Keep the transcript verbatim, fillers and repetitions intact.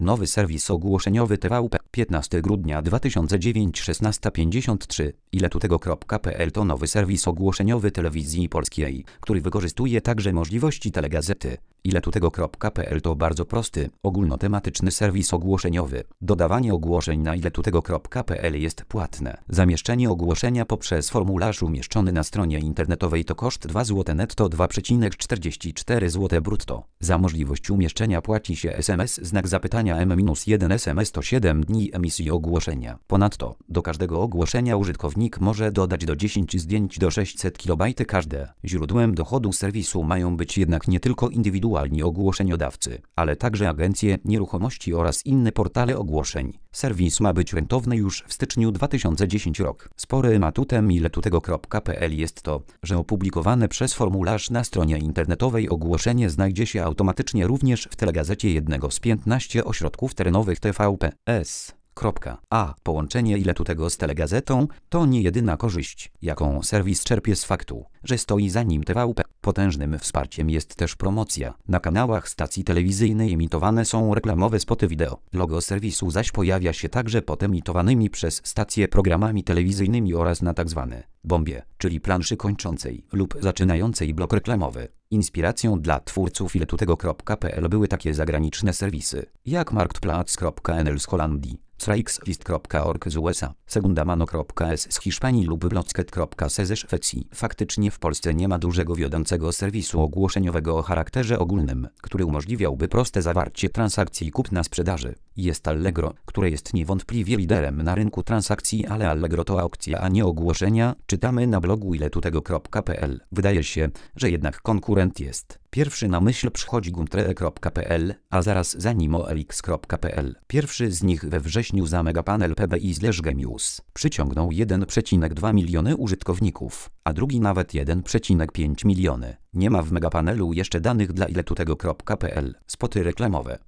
Nowy serwis ogłoszeniowy T V P, piętnastego grudnia dwa tysiące dziewięć, szesnasta pięćdziesiąt trzy. iletutego.pl to nowy serwis ogłoszeniowy Telewizji Polskiej, który wykorzystuje także możliwości telegazety. iletutego.pl to bardzo prosty, ogólnotematyczny serwis ogłoszeniowy. Dodawanie ogłoszeń na iletutego.pl jest płatne. Zamieszczenie ogłoszenia poprzez formularz umieszczony na stronie internetowej to koszt dwa złote netto, dwa przecinek czterdzieści cztery zł brutto. Za możliwość umieszczenia płaci się S M S znak zapytania M jeden S M S to siedem dni emisji ogłoszenia. Ponadto, do każdego ogłoszenia użytkownik może dodać do dziesięć zdjęć do sześćset kilobajtów każde. Źródłem dochodu serwisu mają być jednak nie tylko indywidualni ogłoszeniodawcy, ale także agencje nieruchomości oraz inne portale ogłoszeń. Serwis ma być rentowny już w styczniu dwa tysiące dziesiątego roku. Sporym atutem iletutego.pl jest to, że opublikowane przez formularz na stronie internetowej ogłoszenie znajdzie się automatycznie również w telegazecie jednego z piętnastu ośrodków terenowych T V P S. A połączenie iletutego z telegazetą to nie jedyna korzyść, jaką serwis czerpie z faktu, że stoi za nim T V P. Potężnym wsparciem jest też promocja. Na kanałach stacji telewizyjnej emitowane są reklamowe spoty wideo. Logo serwisu zaś pojawia się także pod emitowanymi przez stacje programami telewizyjnymi oraz na tzw. bombie, czyli planszy kończącej lub zaczynającej blok reklamowy. Inspiracją dla twórców iletutego.pl były takie zagraniczne serwisy, jak marktplatz kropka n l z Holandii, Craigslist kropka org z U S A, segundamano kropka es z Hiszpanii lub blocket kropka se ze Szwecji. Faktycznie w Polsce nie ma dużego wiodącego serwisu ogłoszeniowego o charakterze ogólnym, który umożliwiałby proste zawarcie transakcji kupna-sprzedaży. Jest Allegro, które jest niewątpliwie liderem na rynku transakcji, ale Allegro to aukcja, a nie ogłoszenia, czytamy na blogu iletutego.pl. Wydaje się, że jednak konkurent jest. Pierwszy na myśl przychodzi gumtree kropka p l, a zaraz za nim o l x kropka p l. Pierwszy z nich we wrześniu za Megapanel P B I slash Gemius przyciągnął jeden przecinek dwa miliony użytkowników, a drugi nawet jeden przecinek pięć miliony. Nie ma w Megapanelu jeszcze danych dla iletutego.pl. Spoty reklamowe.